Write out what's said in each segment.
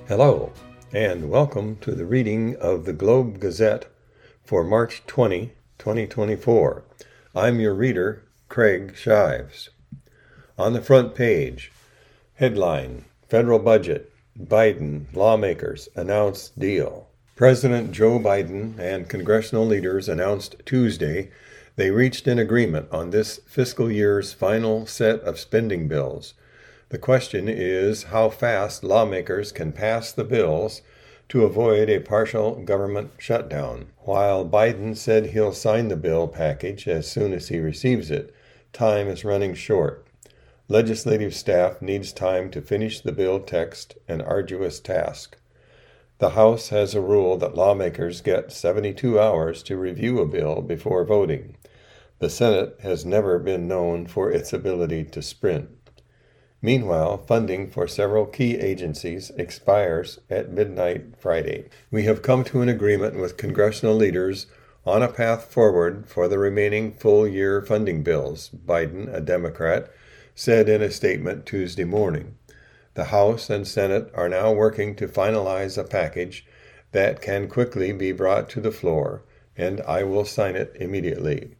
Hello, and welcome to the reading of the Globe Gazette for March 20, 2024. I'm your reader, Craig Shives. On the front page, headline, Federal Budget, Biden, Lawmakers Announce Deal. President Joe Biden and congressional leaders announced Tuesday they reached an agreement on this fiscal year's final set of spending bills. The question is how fast lawmakers can pass the bills to avoid a partial government shutdown. While Biden said he'll sign the bill package as soon as he receives it, time is running short. Legislative staff needs time to finish the bill text, an arduous task. The House has a rule that lawmakers get 72 hours to review a bill before voting. The Senate has never been known for its ability to sprint. Meanwhile, funding for several key agencies expires at midnight Friday. We have come to an agreement with congressional leaders on a path forward for the remaining full-year funding bills, Biden, a Democrat, said in a statement Tuesday morning. The House and Senate are now working to finalize a package that can quickly be brought to the floor, and I will sign it immediately.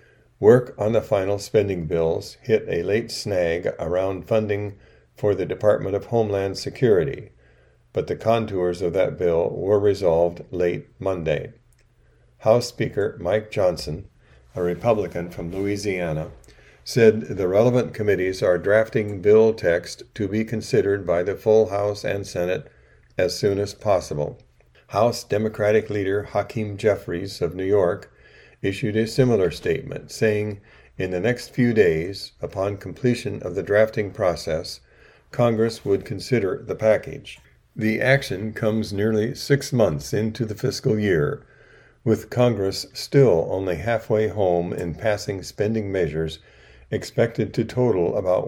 Work on the final spending bills hit a late snag around funding for the Department of Homeland Security, but the contours of that bill were resolved late Monday. House Speaker Mike Johnson, a Republican from Louisiana, said the relevant committees are drafting bill text to be considered by the full House and Senate as soon as possible. House Democratic leader Hakeem Jeffries of New York issued a similar statement, saying, in the next few days, upon completion of the drafting process, Congress would consider the package. The action comes nearly 6 months into the fiscal year, with Congress still only halfway home in passing spending measures expected to total about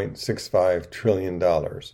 $1.65 trillion.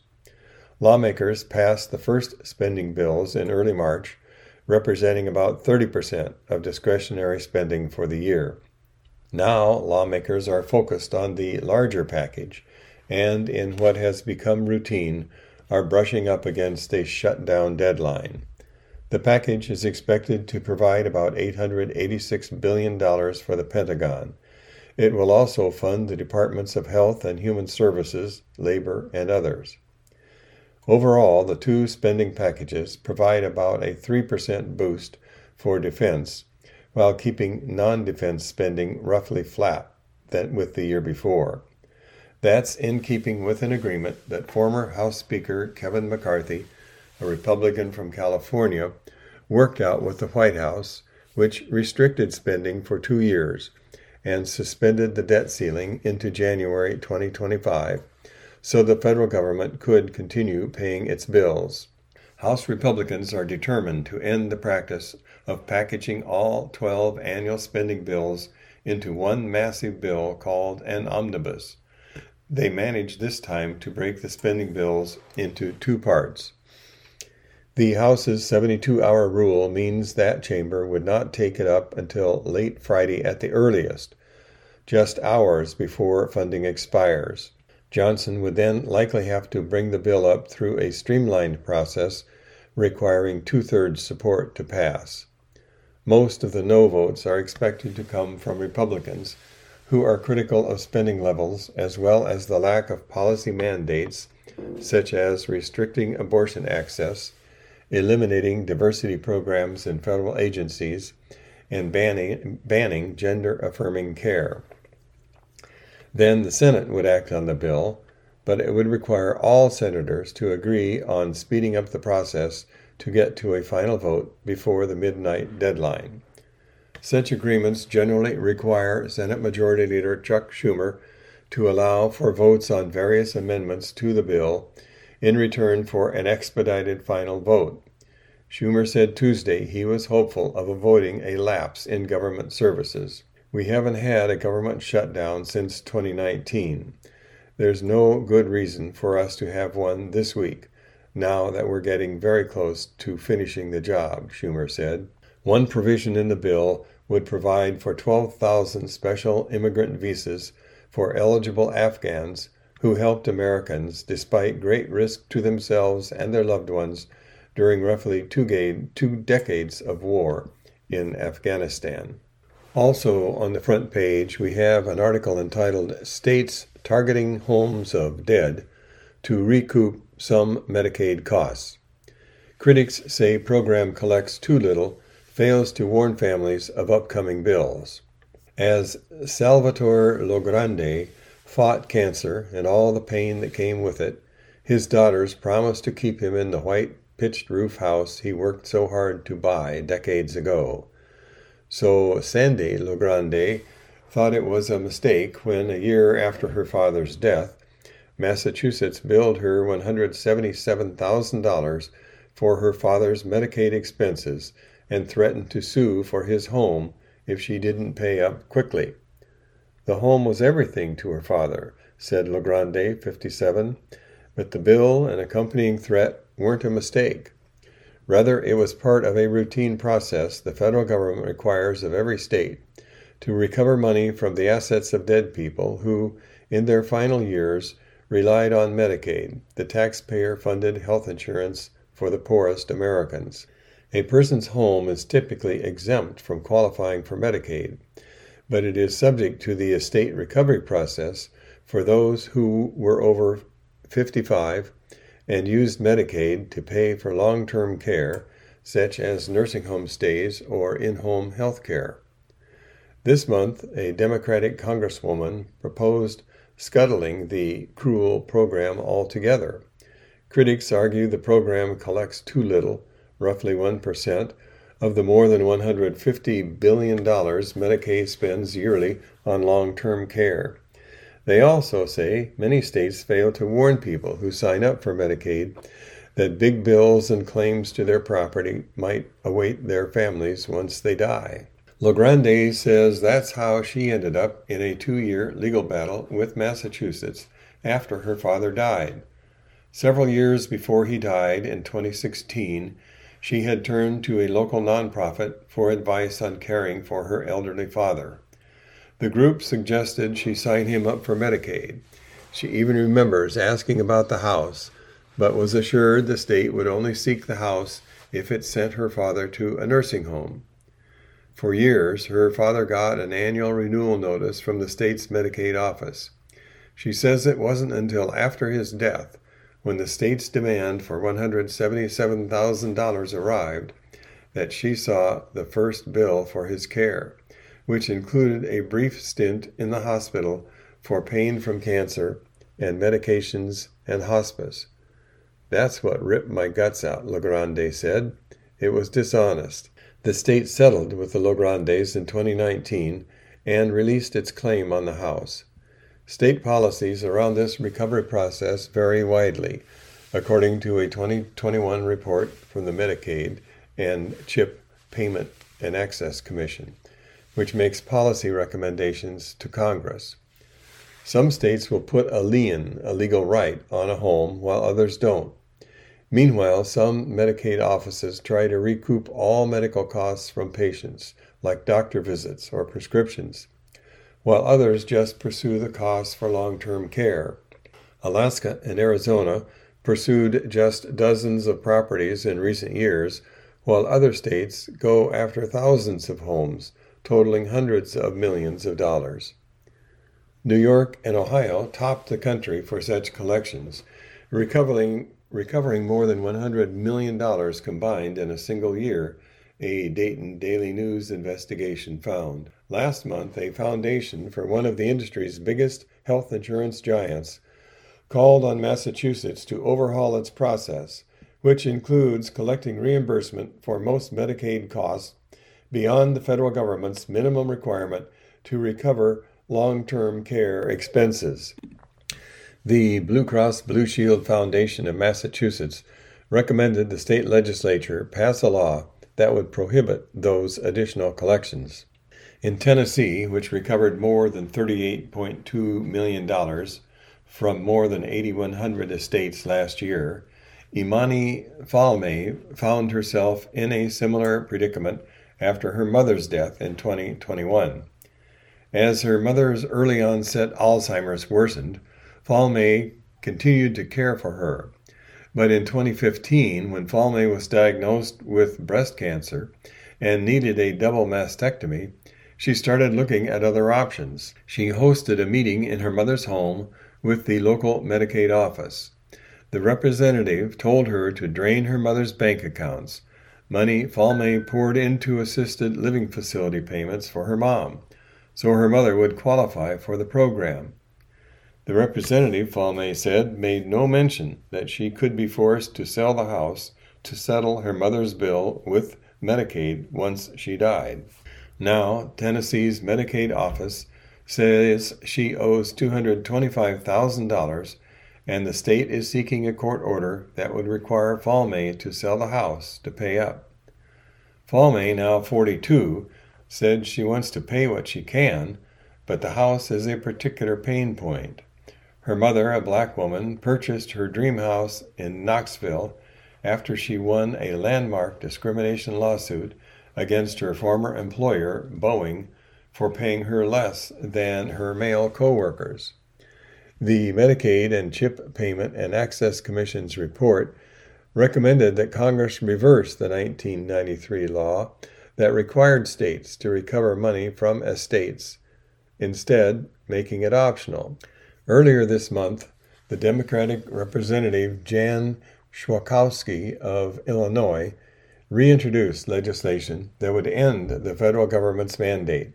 Lawmakers passed the first spending bills in early March, representing about 30% of discretionary spending for the year. Now, lawmakers are focused on the larger package and, in what has become routine, are brushing up against a shutdown deadline. The package is expected to provide about $886 billion for the Pentagon. It will also fund the Departments of Health and Human Services, Labor, and others. Overall, the two spending packages provide about a 3% boost for defense, while keeping non-defense spending roughly flat with the year before. That's in keeping with an agreement that former House Speaker Kevin McCarthy, a Republican from California, worked out with the White House, which restricted spending for 2 years and suspended the debt ceiling into January 2025. So the federal government could continue paying its bills. House Republicans are determined to end the practice of packaging all 12 annual spending bills into one massive bill called an omnibus. They managed this time to break the spending bills into 2 parts. The House's 72-hour rule means that chamber would not take it up until late Friday at the earliest, just hours before funding expires. Johnson would then likely have to bring the bill up through a streamlined process requiring 2/3 support to pass. Most of the no votes are expected to come from Republicans, who are critical of spending levels as well as the lack of policy mandates such as restricting abortion access, eliminating diversity programs in federal agencies, and banning gender-affirming care. Then the Senate would act on the bill, but it would require all senators to agree on speeding up the process to get to a final vote before the midnight deadline. Such agreements generally require Senate Majority Leader Chuck Schumer to allow for votes on various amendments to the bill in return for an expedited final vote. Schumer said Tuesday he was hopeful of avoiding a lapse in government services. We haven't had a government shutdown since 2019. There's no good reason for us to have one this week, now that we're getting very close to finishing the job, Schumer said. One provision in the bill would provide for 12,000 special immigrant visas for eligible Afghans who helped Americans despite great risk to themselves and their loved ones during roughly two decades of war in Afghanistan. Also on the front page, we have an article entitled "States Targeting Homes of Dead to Recoup Some Medicaid Costs." Critics say program collects too little, fails to warn families of upcoming bills. As Salvatore Logrande fought cancer and all the pain that came with it, his daughters promised to keep him in the white pitched roof house he worked so hard to buy decades ago. So Sandy Logrande thought it was a mistake when, a year after her father's death, Massachusetts billed her $177,000 for her father's Medicaid expenses and threatened to sue for his home if she didn't pay up quickly. The home was everything to her father, said Logrande, 57, but the bill and accompanying threat weren't a mistake. Rather, it was part of a routine process the federal government requires of every state to recover money from the assets of dead people who, in their final years, relied on Medicaid, the taxpayer-funded health insurance for the poorest Americans. A person's home is typically exempt from qualifying for Medicaid, but it is subject to the estate recovery process for those who were over 55 and used Medicaid to pay for long-term care, such as nursing home stays or in-home health care. This month, a Democratic congresswoman proposed scuttling the cruel program altogether. Critics argue the program collects too little, roughly 1%, of the more than $150 billion Medicaid spends yearly on long-term care. They also say many states fail to warn people who sign up for Medicaid that big bills and claims to their property might await their families once they die. Logrande says that's how she ended up in a 2-year legal battle with Massachusetts after her father died. Several years before he died in 2016, she had turned to a local nonprofit for advice on caring for her elderly father. The group suggested she sign him up for Medicaid. She even remembers asking about the house, but was assured the state would only seek the house if it sent her father to a nursing home. For years, her father got an annual renewal notice from the state's Medicaid office. She says it wasn't until after his death, when the state's demand for $177,000 arrived, that she saw the first bill for his care, which included a brief stint in the hospital for pain from cancer and medications and hospice. That's what ripped my guts out, Logrande said. It was dishonest. The state settled with the Lograndes in 2019 and released its claim on the house. State policies around this recovery process vary widely, according to a 2021 report from the Medicaid and CHIP Payment and Access Commission, which makes policy recommendations to Congress. Some states will put a lien, a legal right, on a home, while others don't. Meanwhile, some Medicaid offices try to recoup all medical costs from patients, like doctor visits or prescriptions, while others just pursue the costs for long-term care. Alaska and Arizona pursued just dozens of properties in recent years, while other states go after thousands of homes, totaling hundreds of millions of dollars. New York and Ohio topped the country for such collections, recovering more than $100 million combined in a single year, a Dayton Daily News investigation found. Last month, a foundation for one of the industry's biggest health insurance giants called on Massachusetts to overhaul its process, which includes collecting reimbursement for most Medicaid costs beyond the federal government's minimum requirement to recover long-term care expenses. The Blue Cross Blue Shield Foundation of Massachusetts recommended the state legislature pass a law that would prohibit those additional collections. In Tennessee, which recovered more than $38.2 million from more than 8,100 estates last year, Imani Falme found herself in a similar predicament after her mother's death in 2021. As her mother's early onset Alzheimer's worsened, Falme continued to care for her. But in 2015, when Falme was diagnosed with breast cancer and needed a double mastectomy, she started looking at other options. She hosted a meeting in her mother's home with the local Medicaid office. The representative told her to drain her mother's bank accounts, money Falme poured into assisted living facility payments for her mom, so her mother would qualify for the program. The representative, Falme said, made no mention that she could be forced to sell the house to settle her mother's bill with Medicaid once she died. Now, Tennessee's Medicaid office says she owes $225,000, and the state is seeking a court order that would require Falme to sell the house to pay up. Falme, now 42, said she wants to pay what she can, but the house is a particular pain point. Her mother, a black woman, purchased her dream house in Knoxville after she won a landmark discrimination lawsuit against her former employer, Boeing, for paying her less than her male co-workers. The Medicaid and CHIP Payment and Access Commission's report recommended that Congress reverse the 1993 law that required states to recover money from estates, instead making it optional. Earlier this month, the Democratic Representative Jan Schakowsky of Illinois reintroduced legislation that would end the federal government's mandate.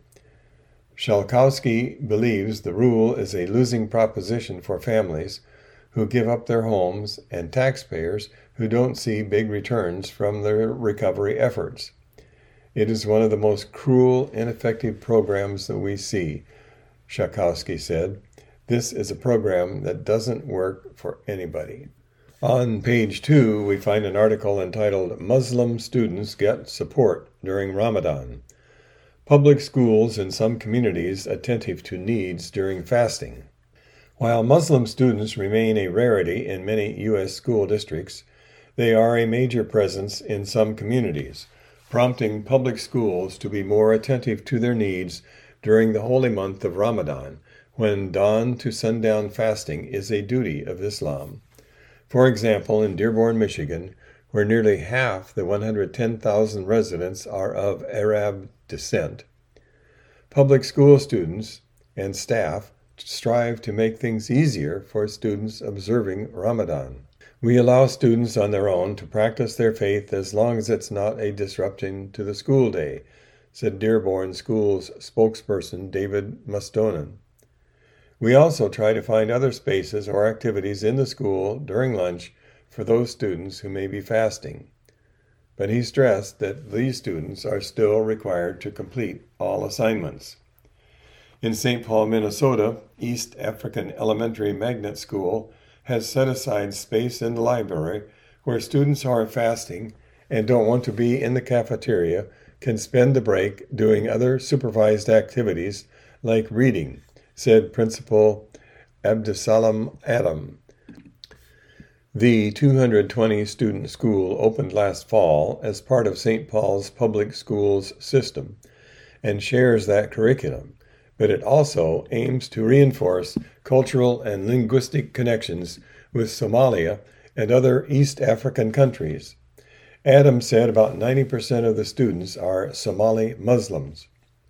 Schakowsky believes the rule is a losing proposition for families who give up their homes and taxpayers who don't see big returns from their recovery efforts. It is one of the most cruel, ineffective programs that we see, Schakowsky said. This is a program that doesn't work for anybody. On page 2, we find an article entitled Muslim Students Get Support During Ramadan. Public schools in some communities attentive to needs during fasting. While Muslim students remain a rarity in many U.S. school districts, they are a major presence in some communities, prompting public schools to be more attentive to their needs during the holy month of Ramadan, when dawn to sundown fasting is a duty of Islam. For example, in Dearborn, Michigan, where nearly half the 110,000 residents are of Arab descent, public school students and staff strive to make things easier for students observing Ramadan. We allow students on their own to practice their faith as long as it's not a disruption to the school day, said Dearborn School's spokesperson David Mustonen. We also try to find other spaces or activities in the school during lunch for those students who may be fasting. But he stressed that these students are still required to complete all assignments. In St. Paul, Minnesota, East African Elementary Magnet School has set aside space in the library where students who are fasting and don't want to be in the cafeteria can spend the break doing other supervised activities like reading, said Principal Abdusalam Adam. The 220-student school opened last fall as part of St. Paul's public schools system and shares that curriculum, but it also aims to reinforce cultural and linguistic connections with Somalia and other East African countries. Adam said about 90% of the students are Somali Muslims.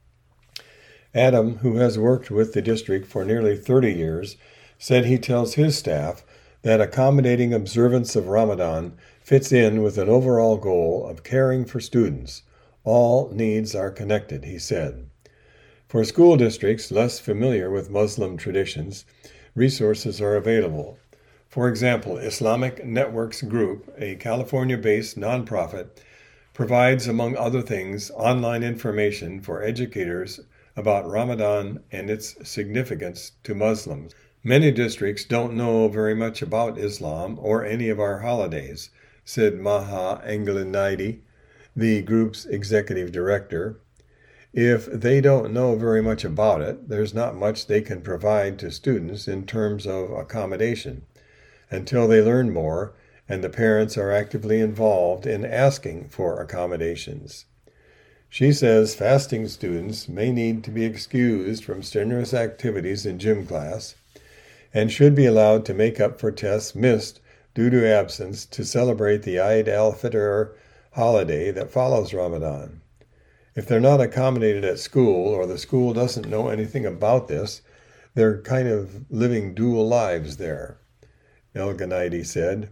Adam, who has worked with the district for nearly 30 years, said he tells his staff that accommodating observance of Ramadan fits in with an overall goal of caring for students. All needs are connected, he said. For school districts less familiar with Muslim traditions, resources are available. For example, Islamic Networks Group, a California-based nonprofit, provides, among other things, online information for educators about Ramadan and its significance to Muslims. Many districts don't know very much about Islam or any of our holidays, said Maha Englanidi, the group's executive director. If they don't know very much about it, there's not much they can provide to students in terms of accommodation until they learn more and the parents are actively involved in asking for accommodations. She says fasting students may need to be excused from strenuous activities in gym class, and should be allowed to make up for tests missed due to absence to celebrate the Eid al-Fitr holiday that follows Ramadan. If they're not accommodated at school, or the school doesn't know anything about this, they're kind of living dual lives there, El-Ganaidi said.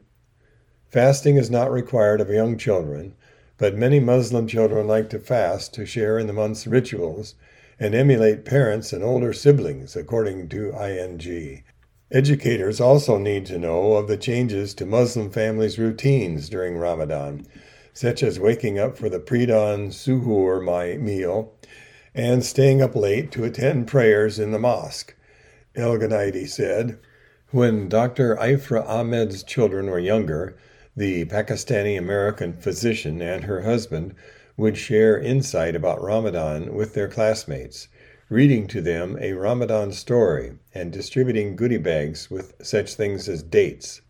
Fasting is not required of young children, but many Muslim children like to fast to share in the month's rituals and emulate parents and older siblings, according to ING. Educators also need to know of the changes to Muslim families' routines during Ramadan, such as waking up for the pre-dawn suhoor meal and staying up late to attend prayers in the mosque, El-Ganaidi said. When Dr. Ifra Ahmed's children were younger, the Pakistani-American physician and her husband would share insight about Ramadan with their classmates, reading to them a Ramadan story and distributing goodie bags with such things as dates.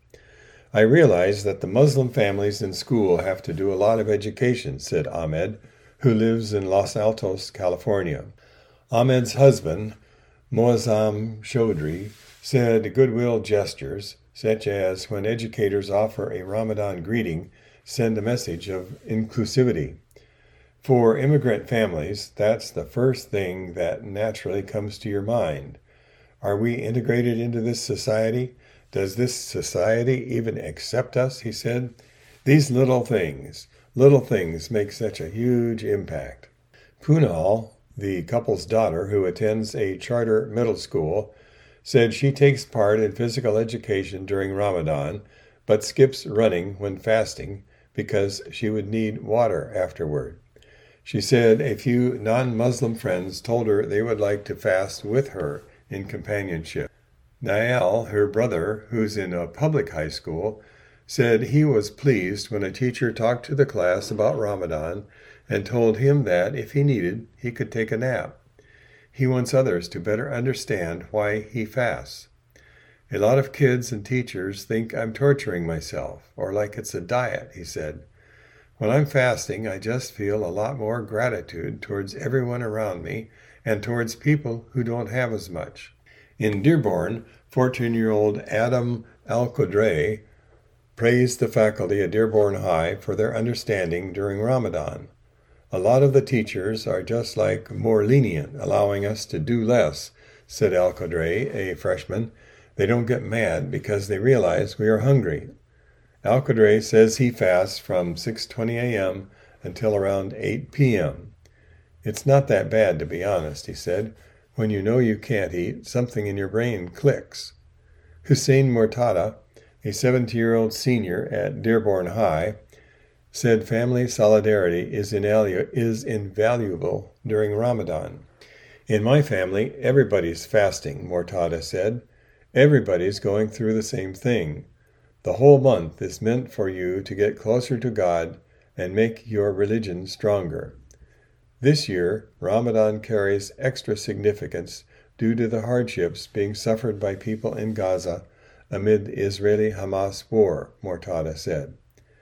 I realize that the Muslim families in school have to do a lot of education, said Ahmed, who lives in Los Altos, California. Ahmed's husband, Moazzam Chaudhry, said goodwill gestures, such as when educators offer a Ramadan greeting, send a message of inclusivity. For immigrant families, that's the first thing that naturally comes to your mind. Are we integrated into this society? Does this society even accept us? He said. These little things make such a huge impact. Punal, the couple's daughter who attends a charter middle school, said she takes part in physical education during Ramadan, but skips running when fasting because she would need water afterward. She said a few non-Muslim friends told her they would like to fast with her in companionship. Niall, her brother, who's in a public high school, said he was pleased when a teacher talked to the class about Ramadan and told him that, if he needed, he could take a nap. He wants others to better understand why he fasts. A lot of kids and teachers think I'm torturing myself, or like it's a diet, he said. When I'm fasting, I just feel a lot more gratitude towards everyone around me and towards people who don't have as much. In Dearborn, 14-year-old Adam Al-Qudray praised the faculty at Dearborn High for their understanding during Ramadan. A lot of the teachers are just like more lenient, allowing us to do less, said Al-Qudray, a freshman. They don't get mad because they realize we are hungry. Al-Qudray says he fasts from 6:20 a.m. until around 8 p.m. It's not that bad, to be honest, he said. When you know you can't eat, something in your brain clicks. Hussein Murtada, a 70-year-old senior at Dearborn High, said family solidarity is invaluable during Ramadan. In my family, everybody's fasting, Murtada said. Everybody's going through the same thing. The whole month is meant for you to get closer to God and make your religion stronger. This year, Ramadan carries extra significance due to the hardships being suffered by people in Gaza amid the Israeli-Hamas war, Murtada said.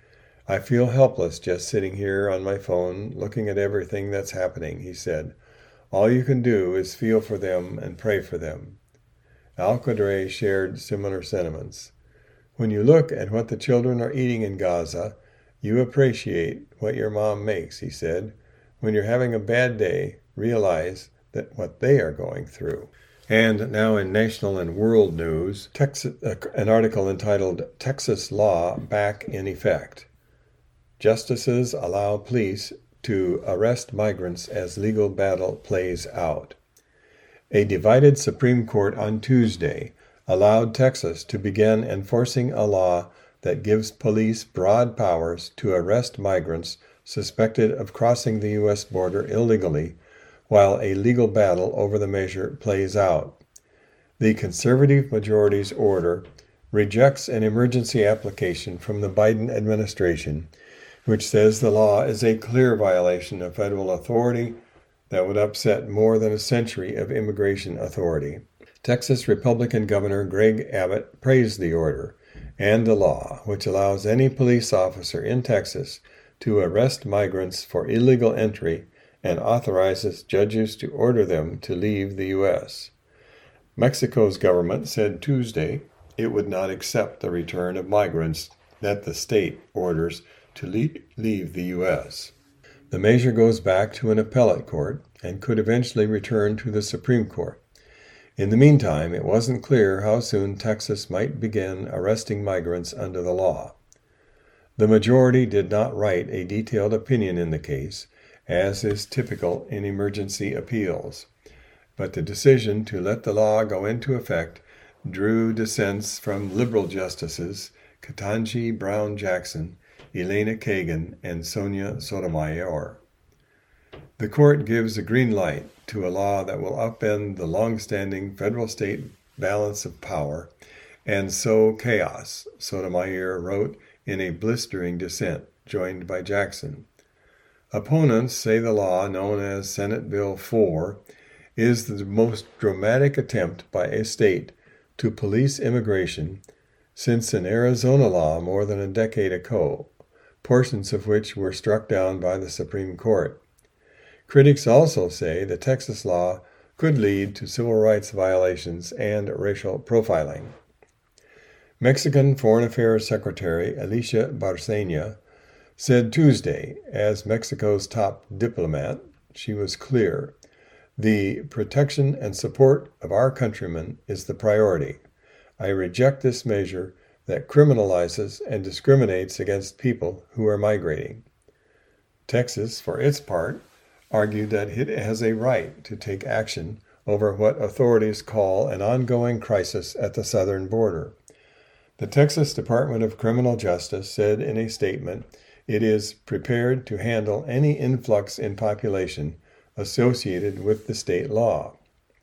I feel helpless just sitting here on my phone looking at everything that's happening, he said. All you can do is feel for them and pray for them. Al-Qudray shared similar sentiments. When you look at what the children are eating in Gaza, you appreciate what your mom makes, he said. When you're having a bad day, realize that what they are going through. And now in national and world news, an article entitled Texas Law Back in Effect. Justices allow police to arrest migrants as legal battle plays out. A divided Supreme Court on Tuesday allowed Texas to begin enforcing a law that gives police broad powers to arrest migrants suspected of crossing the U.S. border illegally, while a legal battle over the measure plays out. The conservative majority's order rejects an emergency application from the Biden administration, which says the law is a clear violation of federal authority that would upset more than a century of immigration authority. Texas Republican Governor Greg Abbott praised the order and the law, which allows any police officer in Texas to arrest migrants for illegal entry and authorizes judges to order them to leave the U.S. Mexico's government said Tuesday it would not accept the return of migrants that the state orders to leave the U.S. The measure goes back to an appellate court and could eventually return to the Supreme Court. In the meantime, it wasn't clear how soon Texas might begin arresting migrants under the law. The majority did not write a detailed opinion in the case, as is typical in emergency appeals. But the decision to let the law go into effect drew dissents from liberal justices Ketanji Brown Jackson, Elena Kagan, and Sonia Sotomayor. The court gives a green light to a law that will upend the long-standing federal-state balance of power and sow chaos, Sotomayor wrote in a blistering dissent, joined by Jackson. Opponents say the law, known as Senate Bill 4, is the most dramatic attempt by a state to police immigration since an Arizona law more than a decade ago, portions of which were struck down by the Supreme Court. Critics also say the Texas law could lead to civil rights violations and racial profiling. Mexican Foreign Affairs Secretary Alicia Bárcena said Tuesday, as Mexico's top diplomat, she was clear, "The protection and support of our countrymen is the priority. I reject this measure that criminalizes and discriminates against people who are migrating." Texas, for its part, argued that it has a right to take action over what authorities call an ongoing crisis at the southern border. The Texas Department of Criminal Justice said in a statement it is prepared to handle any influx in population associated with the state law.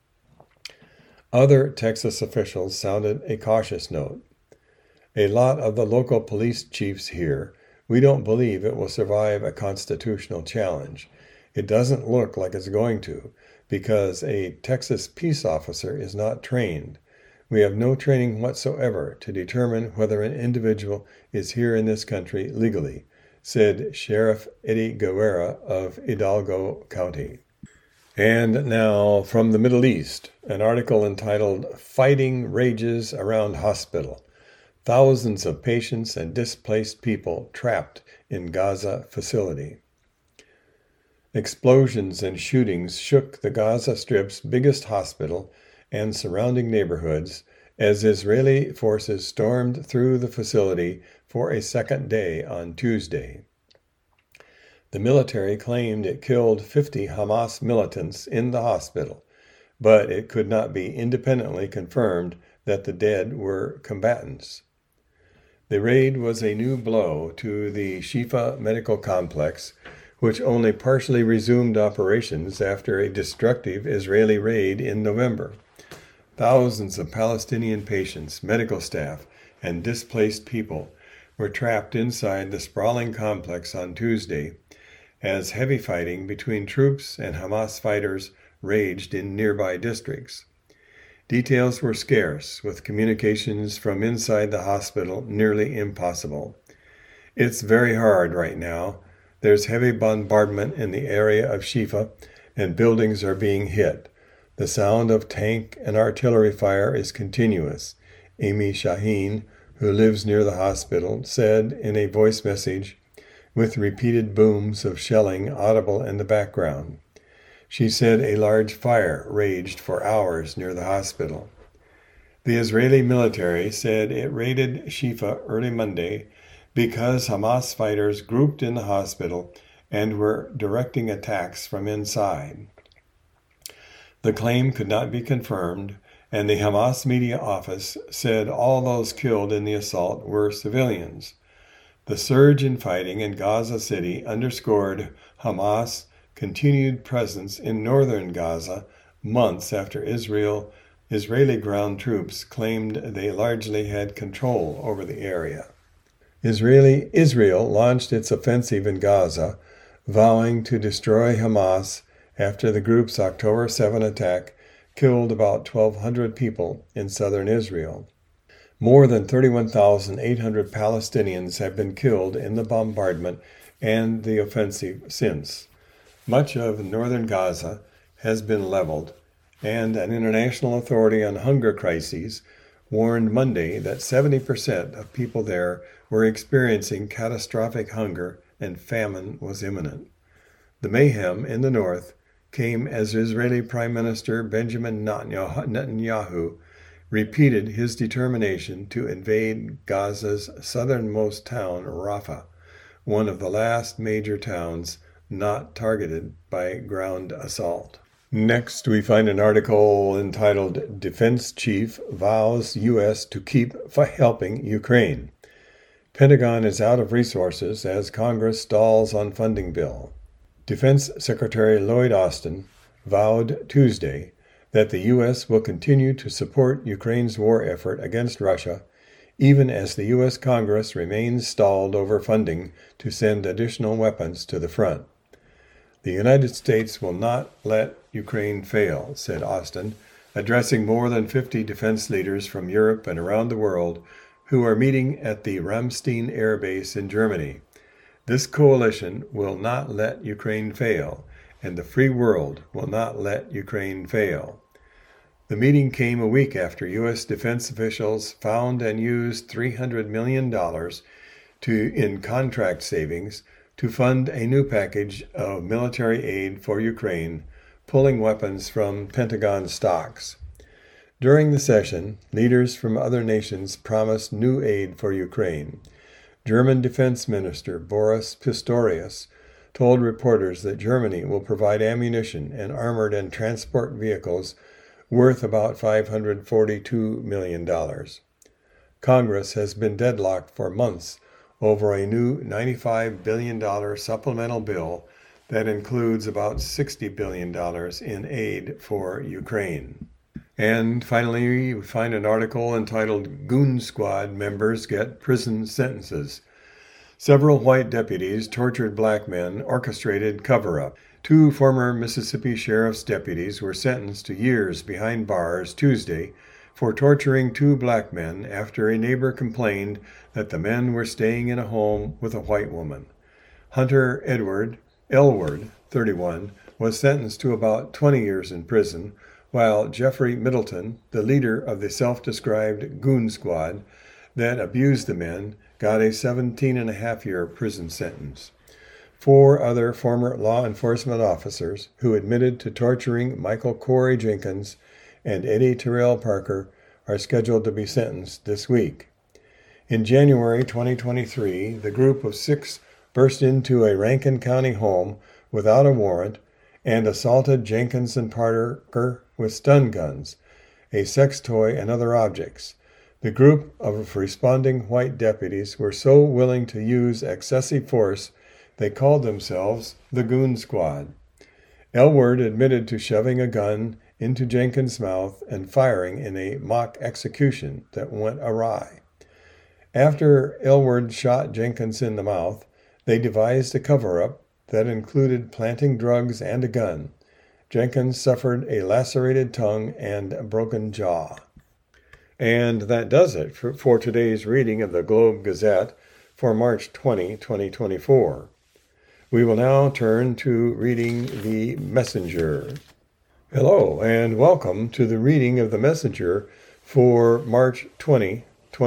Other Texas officials sounded a cautious note. "A lot of the local police chiefs here, we don't believe it will survive a constitutional challenge. It doesn't look like it's going to, because a Texas peace officer is not trained. We have no training whatsoever to determine whether an individual is here in this country legally," said Sheriff Eddie Guerra of Hidalgo County. And now from the Middle East, an article entitled "Fighting Rages Around Hospital. Thousands of patients and displaced people trapped in Gaza facility." Explosions and shootings shook the Gaza Strip's biggest hospital and surrounding neighborhoods as Israeli forces stormed through the facility for a second day on Tuesday. The military claimed it killed 50 Hamas militants in the hospital, but it could not be independently confirmed that the dead were combatants. The raid was a new blow to the Shifa Medical Complex, which only partially resumed operations after a destructive Israeli raid in November. Thousands of Palestinian patients, medical staff, and displaced people were trapped inside the sprawling complex on Tuesday as heavy fighting between troops and Hamas fighters raged in nearby districts. Details were scarce, with communications from inside the hospital nearly impossible. "It's very hard right now. There's heavy bombardment in the area of Shifa, and buildings are being hit. The sound of tank and artillery fire is continuous," Amy Shaheen, who lives near the hospital, said in a voice message, with repeated booms of shelling audible in the background. She said a large fire raged for hours near the hospital. The Israeli military said it raided Shifa early Monday because Hamas fighters grouped in the hospital and were directing attacks from inside. The claim could not be confirmed, and the Hamas media office said all those killed in the assault were civilians. The surge in fighting in Gaza City underscored Hamas' continued presence in northern Gaza months after Israeli ground troops claimed they largely had control over the area. Israel launched its offensive in Gaza, vowing to destroy Hamas after the group's October 7 attack killed about 1,200 people in southern Israel. More than 31,800 Palestinians have been killed in the bombardment and the offensive since. Much of northern Gaza has been leveled, And an international authority on hunger crises warned Monday that 70% of people there were experiencing catastrophic hunger and famine was imminent. The mayhem in the north came as Israeli Prime Minister Benjamin Netanyahu repeated his determination to invade Gaza's southernmost town, Rafah, one of the last major towns not targeted by ground assault. Next, we find an article entitled Defense Chief Vows U.S. to Keep Helping Ukraine. Pentagon is out of resources as Congress stalls on funding bill. Defense Secretary Lloyd Austin vowed Tuesday that the U.S. will continue to support Ukraine's war effort against Russia, even as the U.S. Congress remains stalled over funding to send additional weapons to the front. The United States will not let Ukraine fail, said Austin, addressing more than 50 defense leaders from Europe and around the world who are meeting at the Ramstein Air Base in Germany. This coalition will not let Ukraine fail, and the free world will not let Ukraine fail. The meeting came a week after U.S. defense officials found and used $300 million in contract savings to fund a new package of military aid for Ukraine, pulling weapons from Pentagon stocks. During the session, leaders from other nations promised new aid for Ukraine. German Defense Minister Boris Pistorius told reporters that Germany will provide ammunition and armored and transport vehicles worth about $542 million. Congress has been deadlocked for months over a new $95 billion supplemental bill that includes about $60 billion in aid for Ukraine. And finally, we find an article entitled Goon Squad Members Get Prison Sentences. Several white deputies tortured black men, orchestrated cover-up. 2 former Mississippi Sheriff's deputies were sentenced to years behind bars Tuesday for torturing 2 black men after a neighbor complained that the men were staying in a home with a white woman. Hunter Elward, 31, was sentenced to about 20 years in prison, while Jeffrey Middleton, the leader of the self-described Goon Squad that abused the men, got a 17-and-a-half-year prison sentence. 4 other former law enforcement officers who admitted to torturing Michael Corey Jenkins and Eddie Terrell Parker are scheduled to be sentenced this week. In January 2023, the group of 6 burst into a Rankin County home without a warrant and assaulted Jenkins and Parker with stun guns, a sex toy, and other objects. The group of responding white deputies were so willing to use excessive force they called themselves the Goon Squad. Elward admitted to shoving a gun into Jenkins' mouth and firing in a mock execution that went awry. After Elward shot Jenkins in the mouth, they devised a cover-up that included planting drugs and a gun. Jenkins suffered a lacerated tongue and a broken jaw. And that does it for today's reading of the Globe Gazette for March 20, 2024. We will now turn to reading the Messenger. Hello, and welcome to the reading of the Messenger for March 20,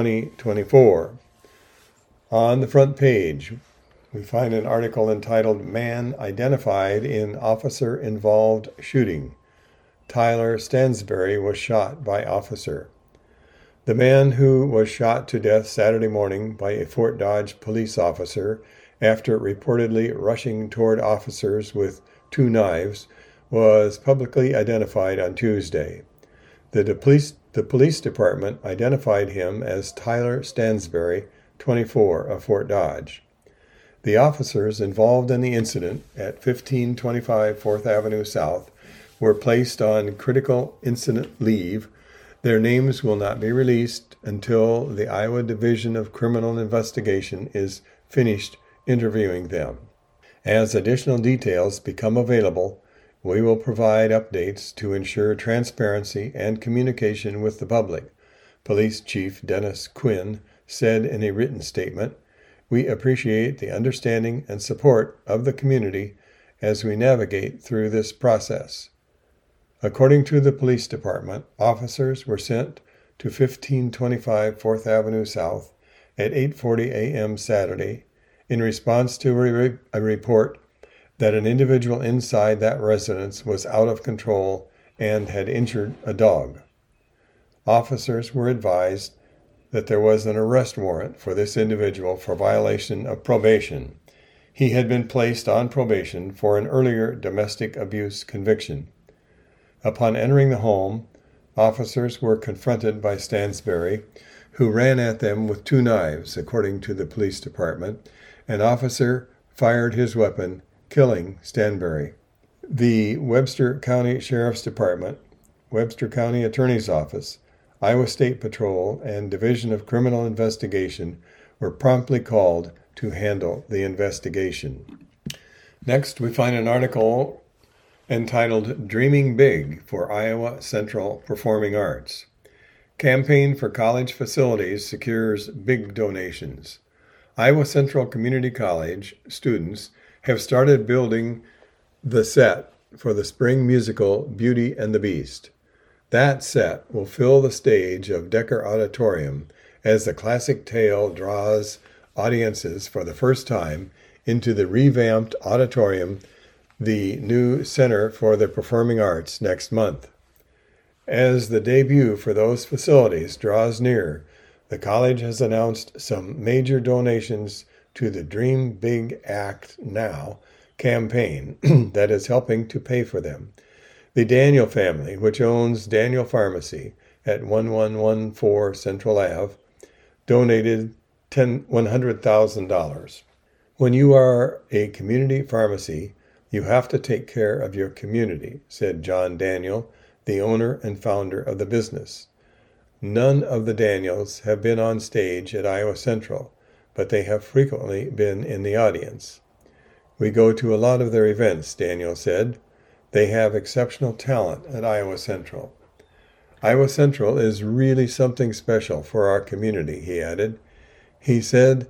2024. On the front page, we find an article entitled Man Identified in Officer-Involved Shooting. Tyler Stansberry was shot by officer. The man who was shot to death Saturday morning by a Fort Dodge police officer after reportedly rushing toward officers with 2 knives was publicly identified on Tuesday. The police department identified him as Tyler Stansberry, 24, of Fort Dodge. The officers involved in the incident at 1525 4th Avenue South were placed on critical incident leave. Their names will not be released until the Iowa Division of Criminal Investigation is finished interviewing them. As additional details become available, we will provide updates to ensure transparency and communication with the public, Police Chief Dennis Quinn said in a written statement. We appreciate the understanding and support of the community as we navigate through this process. According to the police department, officers were sent to 1525 4th Avenue South at 8:40 a.m. Saturday in response to a report that an individual inside that residence was out of control and had injured a dog. Officers were advised that there was an arrest warrant for this individual for violation of probation. He had been placed on probation for an earlier domestic abuse conviction. Upon entering the home, officers were confronted by Stansberry, who ran at them with 2 knives, according to the police department. An officer fired his weapon, killing Stansberry. The Webster County Sheriff's Department, Webster County Attorney's Office, Iowa State Patrol, and Division of Criminal Investigation were promptly called to handle the investigation. Next, we find an article entitled Dreaming Big for Iowa Central Performing Arts. Campaign for College Facilities secures big donations. Iowa Central Community College students have started building the set for the spring musical Beauty and the Beast. That set will fill the stage of Decker Auditorium as the classic tale draws audiences for the first time into the revamped auditorium, the new Center for the Performing Arts, next month. As the debut for those facilities draws near, the college has announced some major donations to the Dream Big Act Now campaign that is helping to pay for them. The Daniel family, which owns Daniel Pharmacy at 1114 Central Ave, donated $100,000. When you are a community pharmacy, you have to take care of your community, said John Daniel, the owner and founder of the business. None of the Daniels have been on stage at Iowa Central, but they have frequently been in the audience. We go to a lot of their events, Daniel said. They have exceptional talent at Iowa Central. Iowa Central is really something special for our community, he added. He said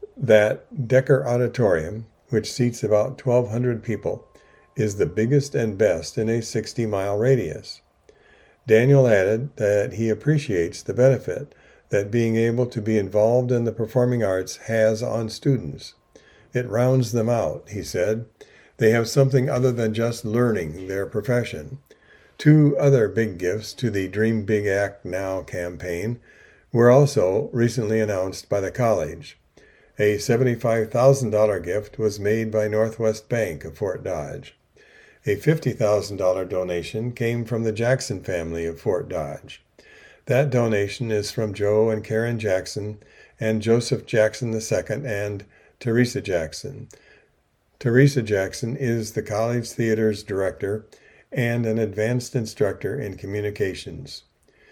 that Decker Auditorium, which seats about 1,200 people, is the biggest and best in a 60-mile radius. Daniel added that he appreciates the benefit that being able to be involved in the performing arts has on students. It rounds them out, he said. They have something other than just learning their profession. 2 other big gifts to the Dream Big Act Now campaign were also recently announced by the college. A $75,000 gift was made by Northwest Bank of Fort Dodge. A $50,000 donation came from the Jackson family of Fort Dodge. That donation is from Joe and Karen Jackson and Joseph Jackson II and Teresa Jackson. Teresa Jackson is the college theater's director and an advanced instructor in communications.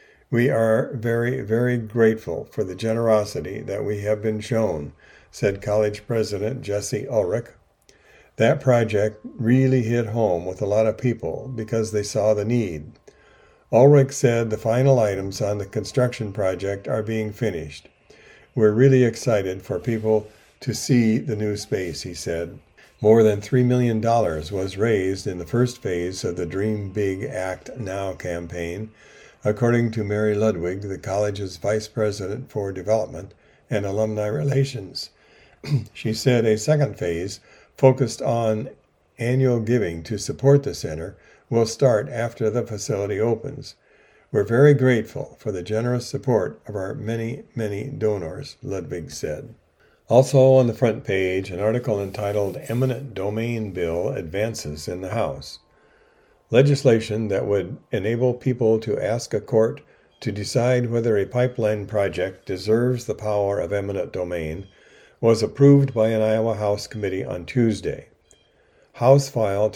We are very, very grateful for the generosity that we have been shown, said college president Jesse Ulrich. That project really hit home with a lot of people because they saw the need. Ulrich said the final items on the construction project are being finished. We're really excited for people to see the new space, he said. More than $3 million was raised in the first phase of the Dream Big Act Now campaign, according to Mary Ludwig, the college's vice president for development and alumni relations. She said a second phase, focused on annual giving to support the center, will start after the facility opens. We're very grateful for the generous support of our many, many donors, Ludwig said. Also on the front page, an article entitled Eminent Domain Bill Advances in the House. Legislation that would enable people to ask a court to decide whether a pipeline project deserves the power of eminent domain was approved by an Iowa House committee on Tuesday. House File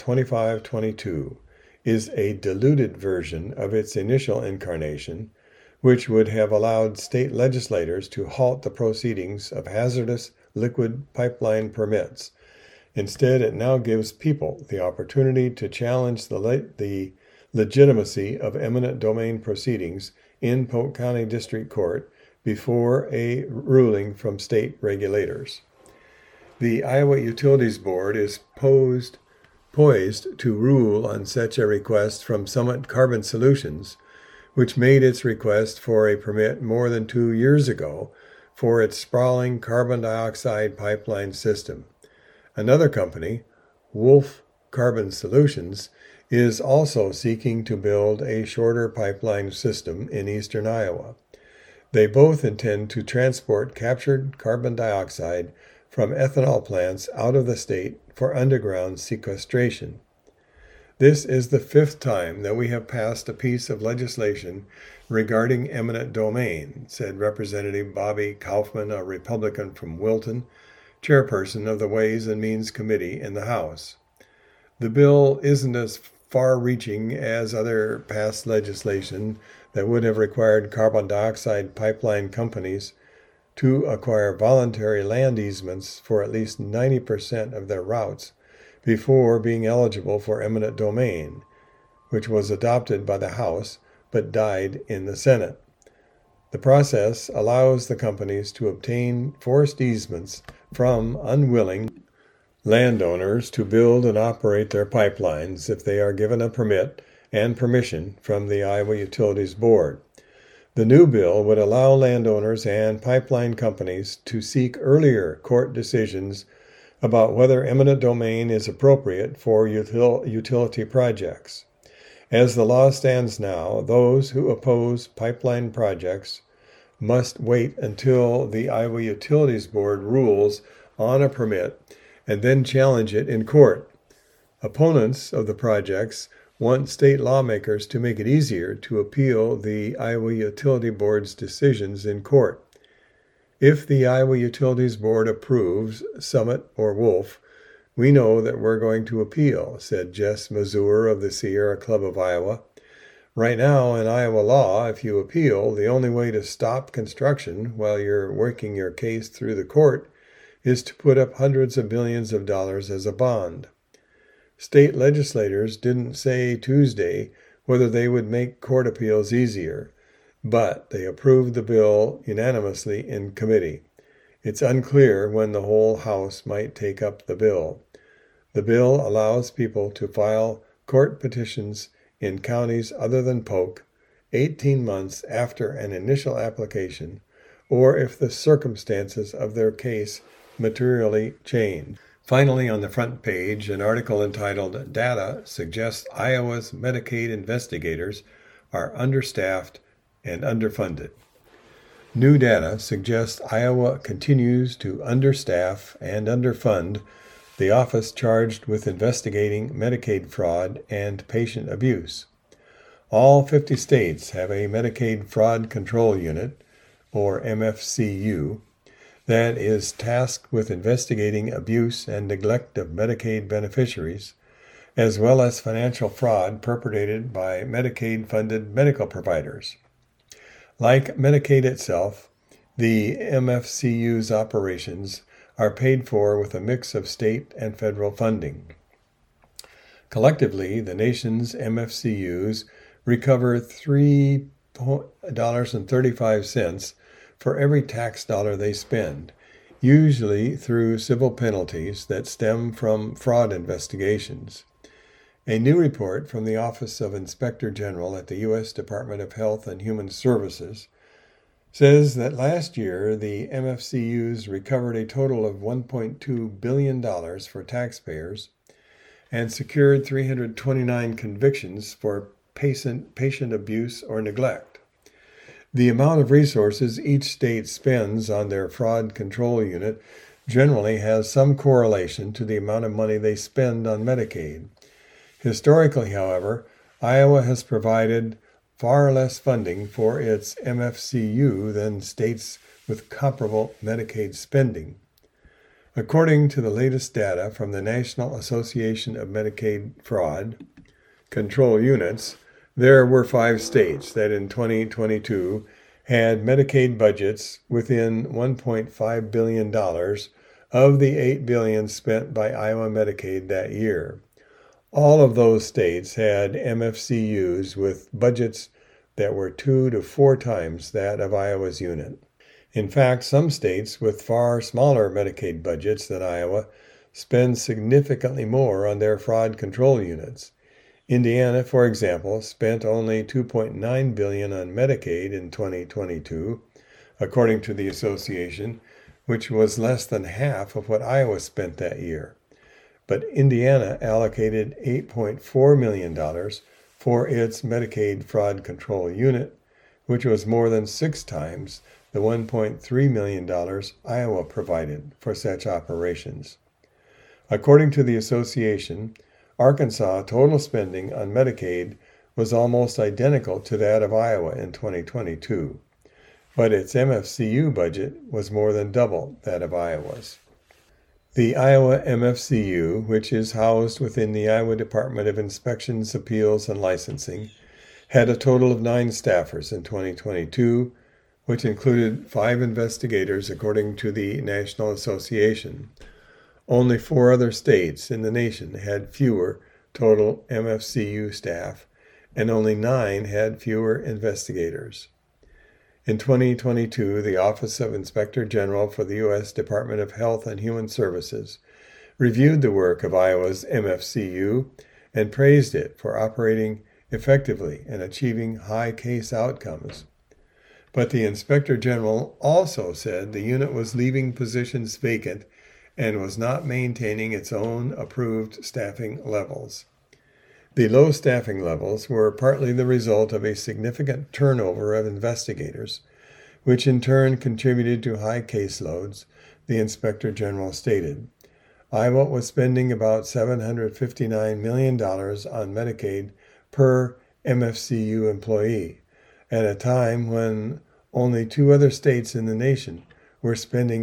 2522 is a diluted version of its initial incarnation, which would have allowed state legislators to halt the proceedings of hazardous liquid pipeline permits. Instead, it now gives people the opportunity to challenge the legitimacy of eminent domain proceedings in Polk County District Court before a ruling from state regulators. The Iowa Utilities Board is poised poised to rule on such a request from Summit Carbon Solutions, which made its request for a permit more than 2 years ago for its sprawling carbon dioxide pipeline system. Another company, Wolf Carbon Solutions, is also seeking to build a shorter pipeline system in eastern Iowa. They both intend to transport captured carbon dioxide from ethanol plants out of the state for underground sequestration. This is the 5th time that we have passed a piece of legislation regarding eminent domain, said Representative Bobby Kaufman, a Republican from Wilton, chairperson of the Ways and Means Committee in the House. The bill isn't as far-reaching as other past legislation that would have required carbon dioxide pipeline companies to acquire voluntary land easements for at least 90% of their routes before being eligible for eminent domain, which was adopted by the House but died in the Senate. The process allows the companies to obtain forced easements from unwilling landowners to build and operate their pipelines if they are given a permit and permission from the Iowa Utilities Board. The new bill would allow landowners and pipeline companies to seek earlier court decisions about whether eminent domain is appropriate for utility projects. As the law stands now, those who oppose pipeline projects must wait until the Iowa Utilities Board rules on a permit and then challenge it in court. Opponents of the projects want state lawmakers to make it easier to appeal the Iowa Utility Board's decisions in court. If the Iowa Utilities Board approves Summit or Wolf, we know that we're going to appeal, said Jess Mazur of the Sierra Club of Iowa. Right now, in Iowa law, if you appeal, the only way to stop construction while you're working your case through the court is to put up hundreds of millions of dollars as a bond. State legislators didn't say Tuesday whether they would make court appeals easier, but they approved the bill unanimously in committee. It's unclear when the whole House might take up the bill. The bill allows people to file court petitions in counties other than Polk 18 months after an initial application, or if the circumstances of their case materially change. Finally, on the front page, an article entitled "Data Suggests Iowa's Medicaid Investigators Are Understaffed and Underfunded." New data suggests Iowa continues to understaff and underfund the office charged with investigating Medicaid fraud and patient abuse. All 50 states have a Medicaid Fraud Control Unit, or MFCU, that is tasked with investigating abuse and neglect of Medicaid beneficiaries, as well as financial fraud perpetrated by Medicaid-funded medical providers. Like Medicaid itself, the MFCU's operations are paid for with a mix of state and federal funding. Collectively, the nation's MFCUs recover $3.35 for every tax dollar they spend, usually through civil penalties that stem from fraud investigations. A new report from the Office of Inspector General at the U.S. Department of Health and Human Services says that last year the MFCUs recovered a total of $1.2 billion for taxpayers and secured 329 convictions for patient abuse or neglect. The amount of resources each state spends on their fraud control unit generally has some correlation to the amount of money they spend on Medicaid. Historically, however, Iowa has provided far less funding for its MFCU than states with comparable Medicaid spending. According to the latest data from the National Association of Medicaid Fraud Control Units, there were 5 states that in 2022 had Medicaid budgets within $1.5 billion of the $8 billion spent by Iowa Medicaid that year. All of those states had MFCUs with budgets that were 2 to 4 times that of Iowa's unit. In fact, some states with far smaller Medicaid budgets than Iowa spend significantly more on their fraud control units. Indiana, for example, spent only $2.9 billion on Medicaid in 2022, according to the association, which was less than half of what Iowa spent that year. But Indiana allocated $8.4 million for its Medicaid fraud control unit, which was more than 6 times the $1.3 million Iowa provided for such operations. According to the association, Arkansas total spending on Medicaid was almost identical to that of Iowa in 2022, but its MFCU budget was more than double that of Iowa's. The Iowa MFCU, which is housed within the Iowa Department of Inspections, Appeals, and Licensing, had a total of 9 staffers in 2022, which included 5 investigators according to the National Association. Only 4 other states in the nation had fewer total MFCU staff, and only 9 had fewer investigators. In 2022, the Office of Inspector General for the U.S. Department of Health and Human Services reviewed the work of Iowa's MFCU and praised it for operating effectively and achieving high case outcomes. But the Inspector General also said the unit was leaving positions vacant and was not maintaining its own approved staffing levels. The low staffing levels were partly the result of a significant turnover of investigators, which in turn contributed to high caseloads, the Inspector General stated. Iowa was spending about $759 million on Medicaid per MFCU employee, at a time when only 2 other states in the nation were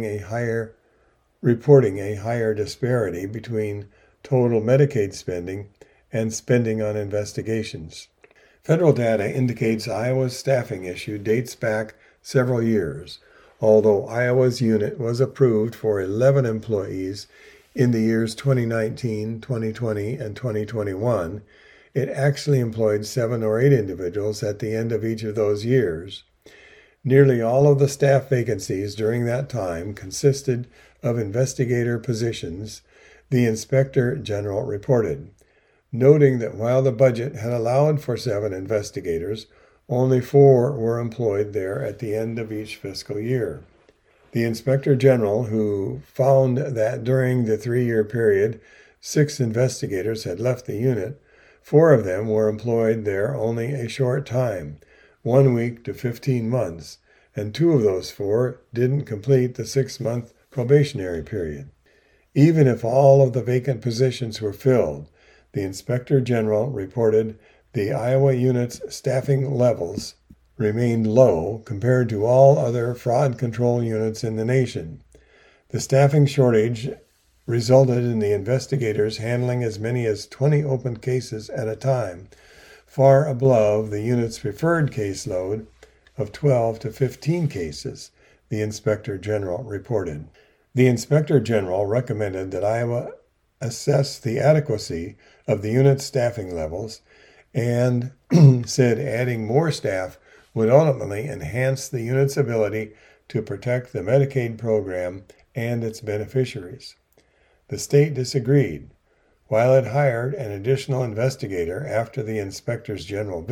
reporting a higher disparity between total Medicaid spending and spending on investigations. Federal data indicates Iowa's staffing issue dates back several years, although Iowa's unit was approved for 11 employees in the years 2019, 2020, and 2021. It actually employed 7 or 8 individuals at the end of each of those years. Nearly all of the staff vacancies during that time consisted of investigator positions, the Inspector General reported, noting that while the budget had allowed for 7 investigators, only 4 were employed there at the end of each fiscal year. The Inspector General, who found that during the 3-year period, 6 investigators had left the unit, 4 of them were employed there only a short time, 1 week to 15 months, and 2 of those 4 didn't complete the 6-month probationary period. Even if all of the vacant positions were filled, the Inspector General reported the Iowa unit's staffing levels remained low compared to all other fraud control units in the nation. The staffing shortage resulted in the investigators handling as many as 20 open cases at a time, far above the unit's preferred caseload of 12 to 15 cases, the Inspector General reported. The Inspector General recommended that Iowa assess the adequacy of the unit's staffing levels and said adding more staff would ultimately enhance the unit's ability to protect the Medicaid program and its beneficiaries. The state disagreed. While it hired an additional investigator after the Inspector General's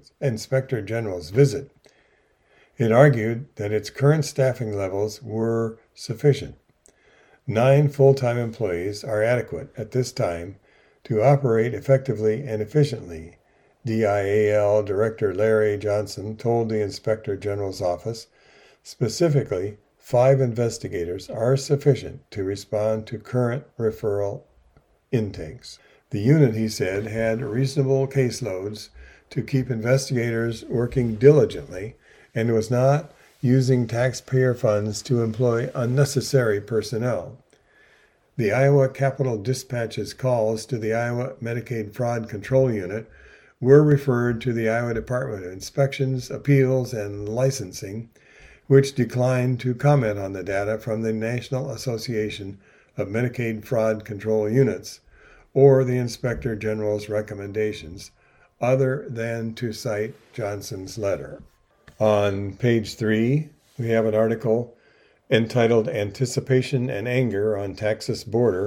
visit, it argued that its current staffing levels were sufficient. 9 full-time employees are adequate at this time to operate effectively and efficiently, DIAL Director Larry Johnson told the Inspector General's office. Specifically, 5 investigators are sufficient to respond to current referral intakes. The unit, he said, had reasonable caseloads to keep investigators working diligently and was not using taxpayer funds to employ unnecessary personnel. The Iowa Capitol Dispatch's calls to the Iowa Medicaid Fraud Control Unit were referred to the Iowa Department of Inspections, Appeals, and Licensing, which declined to comment on the data from the National Association of Medicaid Fraud Control Units or the Inspector General's recommendations, other than to cite Johnson's letter. On page 3, we have an article entitled Anticipation and Anger on Texas Border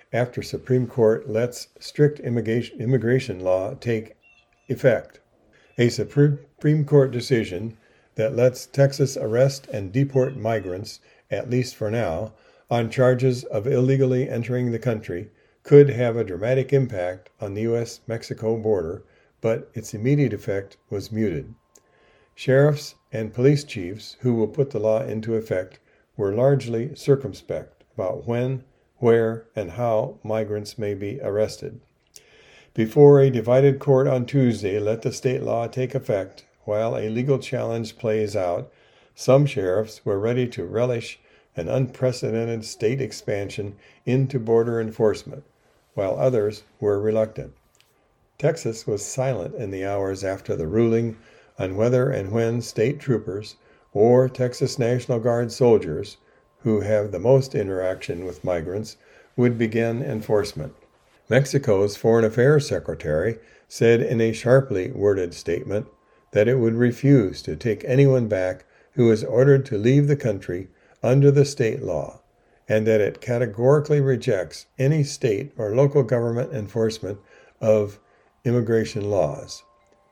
after Supreme Court lets strict immigration law take effect. A Supreme Court decision that lets Texas arrest and deport migrants, at least for now, on charges of illegally entering the country could have a dramatic impact on the U.S.-Mexico border, but its immediate effect was muted. Sheriffs and police chiefs who will put the law into effect were largely circumspect about when, where, and how migrants may be arrested. Before a divided court on Tuesday let the state law take effect, while a legal challenge plays out, some sheriffs were ready to relish an unprecedented state expansion into border enforcement, while others were reluctant. Texas was silent in the hours after the ruling on whether and when state troopers or Texas National Guard soldiers, who have the most interaction with migrants, would begin enforcement. Mexico's Foreign Affairs Secretary said in a sharply worded statement that it would refuse to take anyone back who is ordered to leave the country under the state law, and that it categorically rejects any state or local government enforcement of immigration laws.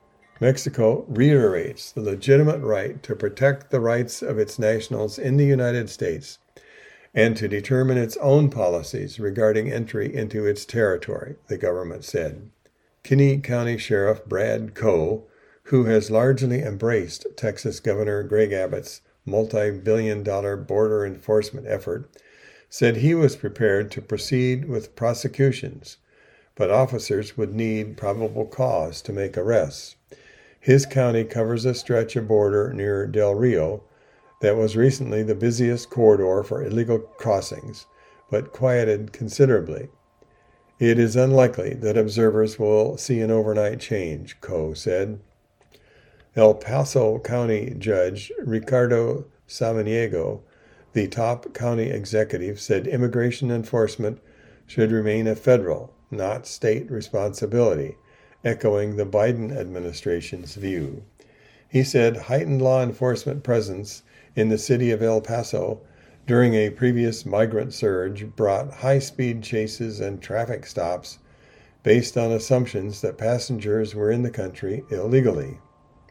Mexico reiterates the legitimate right to protect the rights of its nationals in the United States and to determine its own policies regarding entry into its territory, the government said. Kinney County Sheriff Brad Coe, who has largely embraced Texas Governor Greg Abbott's multi-billion-dollar border enforcement effort, said he was prepared to proceed with prosecutions, but officers would need probable cause to make arrests. His county covers a stretch of border near Del Rio that was recently the busiest corridor for illegal crossings, but quieted considerably. It is unlikely that observers will see an overnight change, Coe said. El Paso County Judge Ricardo Samaniego, the top county executive, said immigration enforcement should remain a federal, not state responsibility, echoing the Biden administration's view. He said heightened law enforcement presence in the city of El Paso during a previous migrant surge brought high-speed chases and traffic stops based on assumptions that passengers were in the country illegally.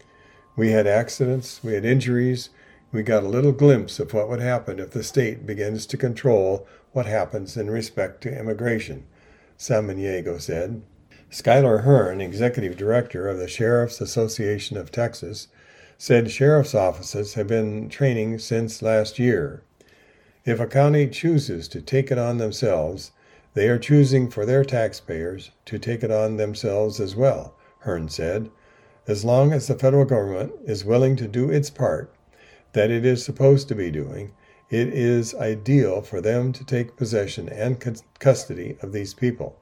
We had accidents, we had injuries, we got a little glimpse of what would happen if the state begins to control what happens in respect to immigration, Samaniego said. Skylar Hearn, executive director of the Sheriff's Association of Texas, said sheriff's offices have been training since last year. If a county chooses to take it on themselves, they are choosing for their taxpayers to take it on themselves as well, Hearn said. As long as the federal government is willing to do its part that it is supposed to be doing, it is ideal for them to take possession and custody of these people.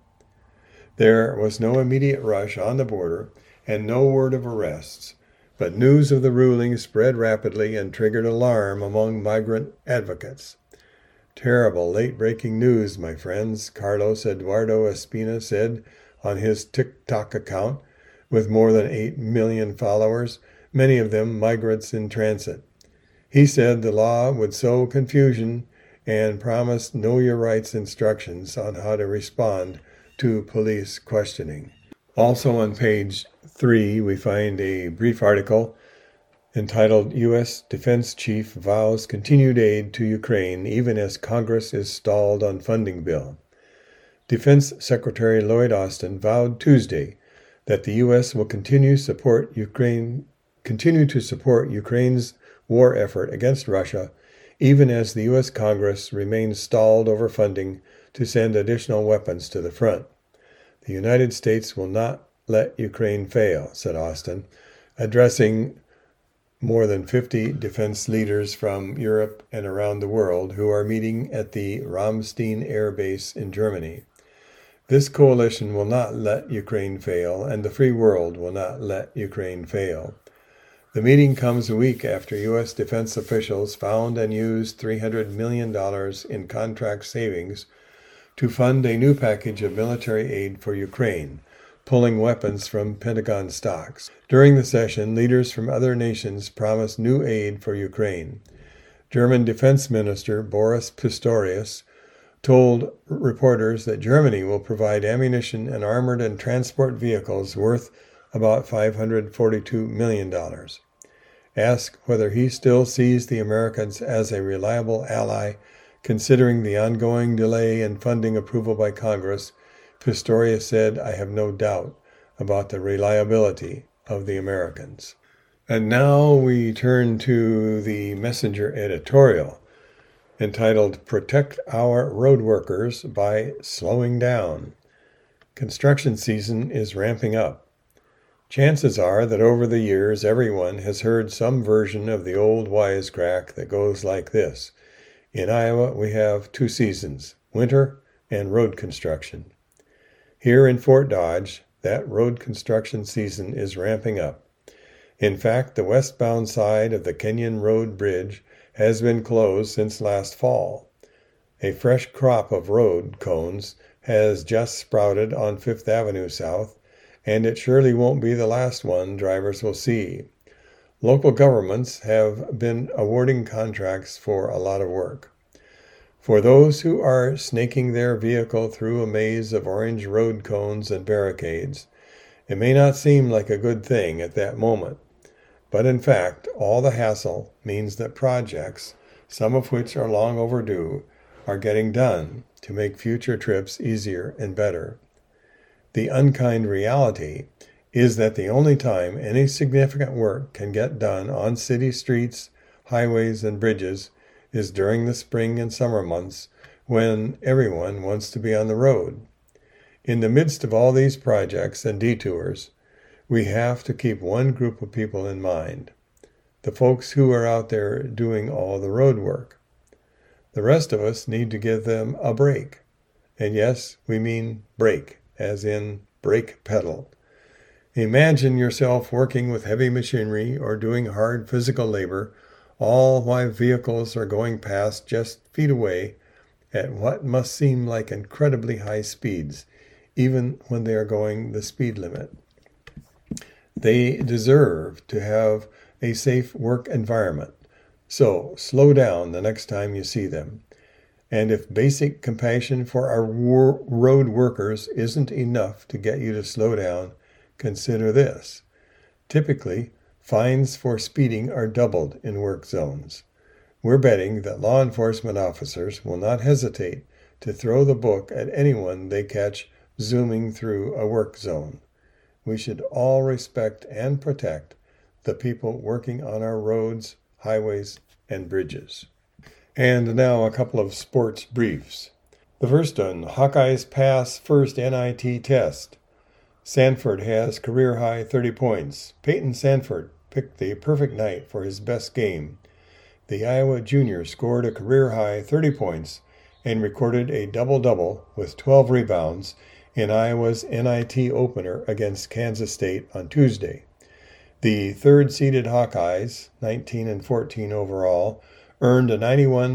There was no immediate rush on the border and no word of arrests, but news of the ruling spread rapidly and triggered alarm among migrant advocates. Terrible late-breaking news, my friends, Carlos Eduardo Espina said on his TikTok account, with more than 8 million followers, many of them migrants in transit. He said the law would sow confusion and promised know your rights instructions on how to respond to police questioning. Also on page 3, we find a brief article entitled U.S. Defense Chief Vows Continued Aid to Ukraine Even as Congress is Stalled on Funding Bill. Defense Secretary Lloyd Austin vowed Tuesday that the U.S. will continue to support Ukraine's war effort against Russia, even as the U.S. Congress remains stalled over funding to send additional weapons to the front. The United States will not let Ukraine fail, said Austin, addressing more than 50 defense leaders from Europe and around the world who are meeting at the Ramstein Air Base in Germany. This coalition will not let Ukraine fail, and the free world will not let Ukraine fail. The meeting comes a week after U.S. defense officials found and used $300 million in contract savings to fund a new package of military aid for Ukraine, pulling weapons from Pentagon stocks. During the session, leaders from other nations promised new aid for Ukraine. German Defense Minister Boris Pistorius told reporters that Germany will provide ammunition and armored and transport vehicles worth about $542 million. Asked whether he still sees the Americans as a reliable ally, considering the ongoing delay in funding approval by Congress, Pistorius said, "I have no doubt about the reliability of the Americans." And now we turn to the Messenger editorial entitled "Protect Our Road Workers by Slowing Down." Construction season is ramping up. Chances are that over the years everyone has heard some version of the old wisecrack that goes like this. In Iowa we have 2 seasons, winter and road construction. Here in Fort Dodge, that road construction season is ramping up. In fact, the westbound side of the Kenyon Road Bridge has been closed since last fall. A fresh crop of road cones has just sprouted on Fifth Avenue South, and it surely won't be the last one drivers will see. Local governments have been awarding contracts for a lot of work. For those who are snaking their vehicle through a maze of orange road cones and barricades, it may not seem like a good thing at that moment. But in fact, all the hassle means that projects, some of which are long overdue, are getting done to make future trips easier and better. The unkind reality is that the only time any significant work can get done on city streets, highways, and bridges is during the spring and summer months when everyone wants to be on the road. In the midst of all these projects and detours, we have to keep one group of people in mind, the folks who are out there doing all the road work. The rest of us need to give them a break. And yes, we mean break, as in brake pedal. Imagine yourself working with heavy machinery or doing hard physical labor, all while vehicles are going past just feet away at what must seem like incredibly high speeds, even when they are going the speed limit. They deserve to have a safe work environment, so slow down the next time you see them. And if basic compassion for our road workers isn't enough to get you to slow down, consider this. Typically, fines for speeding are doubled in work zones. We're betting that law enforcement officers will not hesitate to throw the book at anyone they catch zooming through a work zone. We should all respect and protect the people working on our roads, highways, and bridges. And now a couple of sports briefs. The first one, Hawkeyes pass first NIT test. Sanford has career-high 30 points. Peyton Sanford picked the perfect night for his best game. The Iowa junior scored a career-high 30 points and recorded a double-double with 12 rebounds in Iowa's NIT opener against Kansas State on Tuesday. The third-seeded Hawkeyes, 19-14 overall, earned a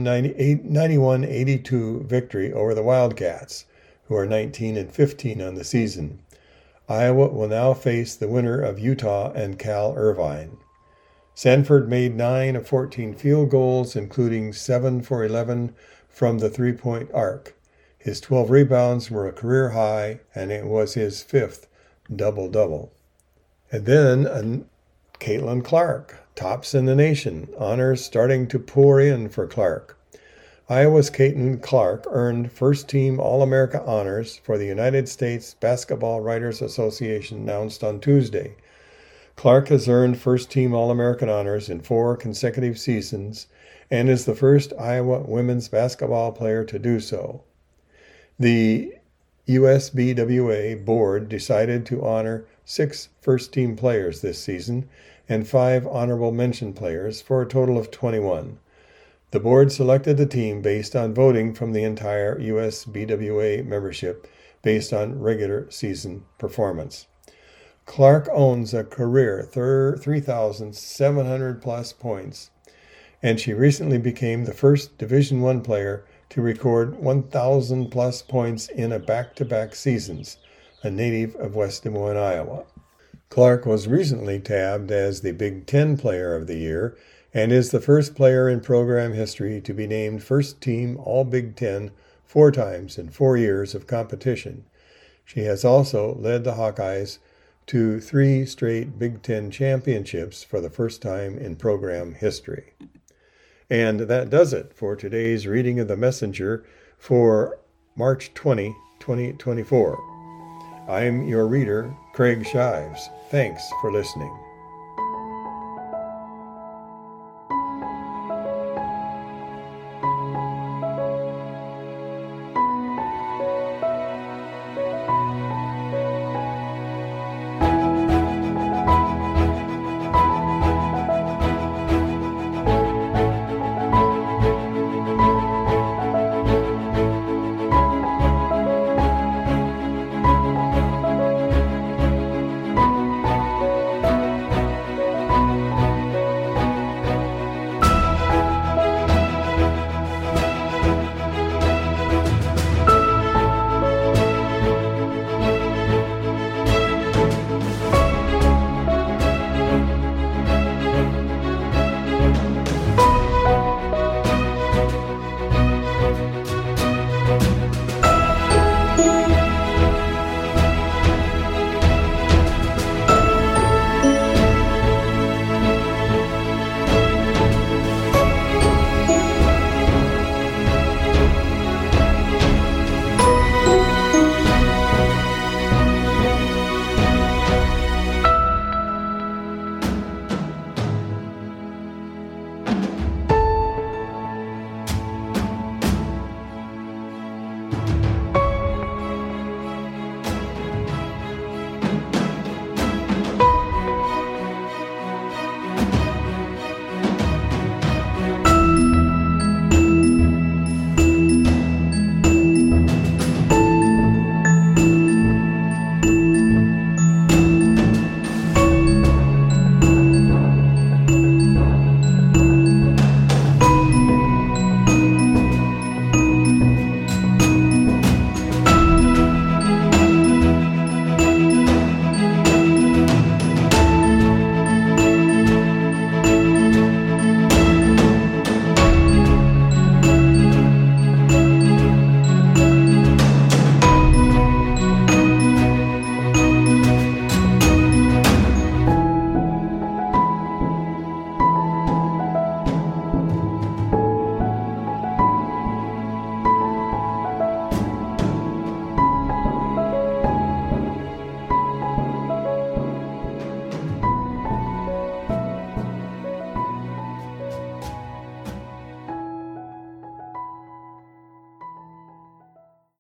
91-82 victory over the Wildcats, who are 19-15 on the season. Iowa will now face the winner of Utah and Cal Irvine. Sanford made 9 of 14 field goals, including 7 for 11 from the three-point arc. His 12 rebounds were a career high, and it was his 5th double-double. And then Caitlin Clark, tops in the nation, honors starting to pour in for Clark. Iowa's Caitlin Clark earned first-team All-America honors for the United States Basketball Writers Association announced on Tuesday. Clark has earned first-team All-American honors in 4 consecutive seasons and is the first Iowa women's basketball player to do so. The USBWA board decided to honor 6 first-team players this season and 5 honorable mention players for a total of 21. The board selected the team based on voting from the entire USBWA membership based on regular season performance. Clark owns a career 3,700 plus points, and she recently became the first Division I player to record 1,000 plus points in a back-to-back seasons, a native of West Des Moines, Iowa. Clark was recently tabbed as the Big Ten Player of the Year and is the first player in program history to be named first team All-Big Ten 4 times in 4 years of competition. She has also led the Hawkeyes to 3 straight Big Ten championships for the first time in program history. And that does it for today's reading of the Messenger for March 20, 2024. I'm your reader, Craig Shives. Thanks for listening.